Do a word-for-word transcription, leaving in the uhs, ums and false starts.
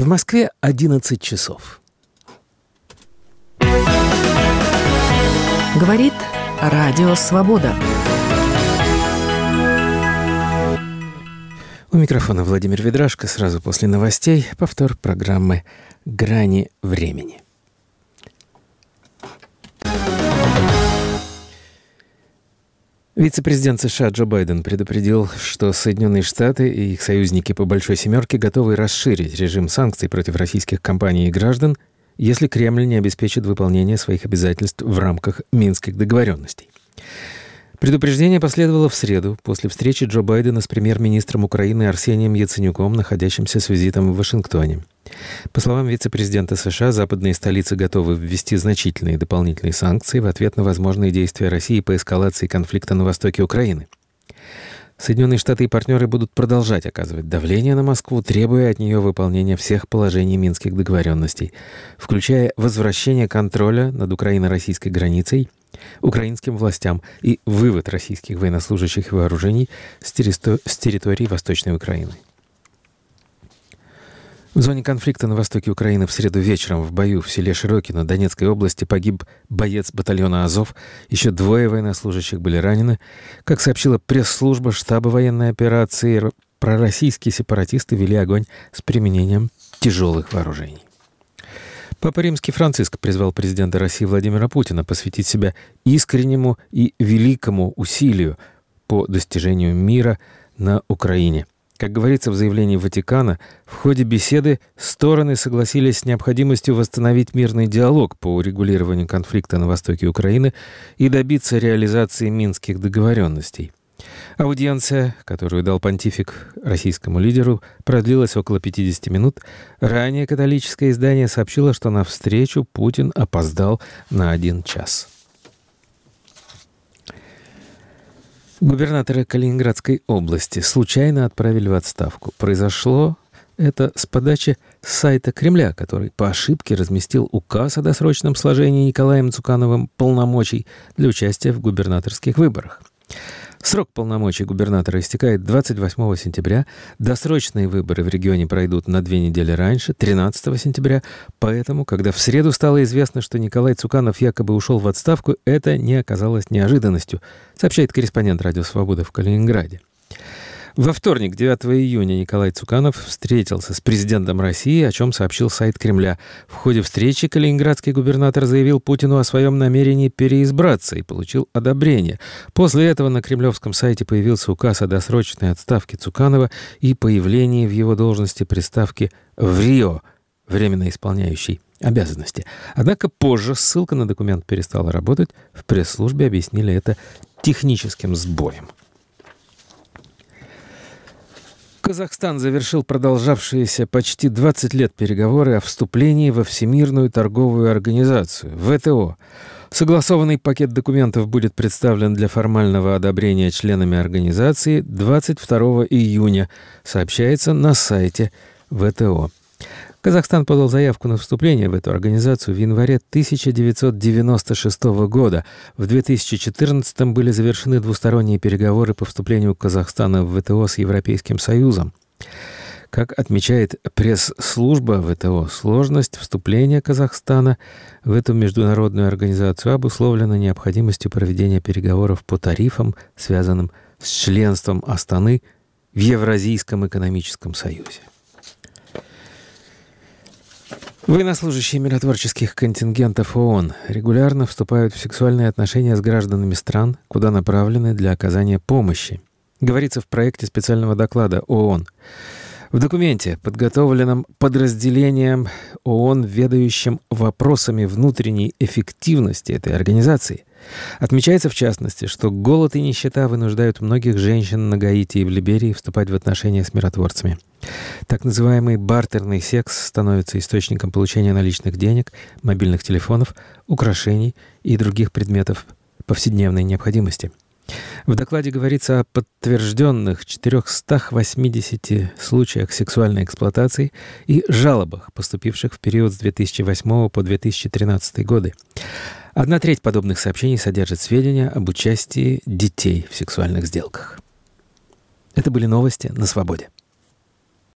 В Москве одиннадцать часов. Говорит Радио Свобода. У микрофона Владимир Ведрашко. Сразу после новостей повтор программы «Грани времени». Вице-президент США Джо Байден предупредил, что Соединенные Штаты и их союзники по «Большой семерке» готовы расширить режим санкций против российских компаний и граждан, если Кремль не обеспечит выполнение своих обязательств в рамках Минских договоренностей. Предупреждение последовало в среду после встречи Джо Байдена с премьер-министром Украины Арсением Яценюком, находящимся с визитом в Вашингтоне. По словам вице-президента США, западные столицы готовы ввести значительные дополнительные санкции в ответ на возможные действия России по эскалации конфликта на востоке Украины. Соединенные Штаты и партнеры будут продолжать оказывать давление на Москву, требуя от нее выполнения всех положений Минских договоренностей, включая возвращение контроля над украино-российской границей украинским властям и вывод российских военнослужащих и вооружений с, территори- с территории Восточной Украины. В зоне конфликта на востоке Украины в среду вечером в бою в селе Широкино Донецкой области погиб боец батальона «Азов». Еще двое военнослужащих были ранены. Как сообщила пресс-служба штаба военной операции, пророссийские сепаратисты вели огонь с применением тяжелых вооружений. Папа Римский Франциск призвал президента России Владимира Путина посвятить себя искреннему и великому усилию по достижению мира на Украине. Как говорится в заявлении Ватикана, в ходе беседы стороны согласились с необходимостью восстановить мирный диалог по урегулированию конфликта на востоке Украины и добиться реализации Минских договоренностей. Аудиенция, которую дал понтифик российскому лидеру, продлилась около пятьдесят минут. Ранее католическое издание сообщило, что на встречу Путин опоздал на один час. Губернатора Калининградской области случайно отправили в отставку. Произошло это с подачи сайта Кремля, который по ошибке разместил указ о досрочном сложении Николаем Цукановым полномочий для участия в губернаторских выборах. Срок полномочий губернатора истекает двадцать восьмого сентября. Досрочные выборы в регионе пройдут на две недели раньше, тринадцатого сентября. Поэтому, когда в среду стало известно, что Николай Цуканов якобы ушел в отставку, это не оказалось неожиданностью, сообщает корреспондент «Радио Свобода» в Калининграде. Во вторник, девятого июня, Николай Цуканов встретился с президентом России, о чем сообщил сайт Кремля. В ходе встречи калининградский губернатор заявил Путину о своем намерении переизбраться и получил одобрение. После этого на кремлевском сайте появился указ о досрочной отставке Цуканова и появлении в его должности приставки «ВРИО», временно исполняющий обязанности. Однако позже ссылка на документ перестала работать. В пресс-службе объяснили это техническим сбоем. Казахстан завершил продолжавшиеся почти двадцать лет переговоры о вступлении во Всемирную торговую организацию, вэ тэ о. Согласованный пакет документов будет представлен для формального одобрения членами организации двадцать второго июня, сообщается на сайте вэ тэ о. Казахстан подал заявку на вступление в эту организацию в январе тысяча девятьсот девяносто шестого года. В две тысячи четырнадцатом были завершены двусторонние переговоры по вступлению Казахстана в вэ тэ о с Европейским Союзом. Как отмечает пресс-служба вэ тэ о, сложность вступления Казахстана в эту международную организацию обусловлена необходимостью проведения переговоров по тарифам, связанным с членством Астаны в Евразийском экономическом союзе. Военнослужащие миротворческих контингентов ООН регулярно вступают в сексуальные отношения с гражданами стран, куда направлены для оказания помощи. Говорится в проекте специального доклада ООН. В документе, подготовленном подразделением ООН, ведающим вопросами внутренней эффективности этой организации, отмечается в частности, что голод и нищета вынуждают многих женщин на Гаити и в Либерии вступать в отношения с миротворцами. Так называемый бартерный секс становится источником получения наличных денег, мобильных телефонов, украшений и других предметов повседневной необходимости. В докладе говорится о подтвержденных четырехстах восьмидесяти случаях сексуальной эксплуатации и жалобах, поступивших в период с две тысячи восьмого по две тысячи тринадцатый годы. Одна треть подобных сообщений содержит сведения об участии детей в сексуальных сделках. Это были новости на Свободе.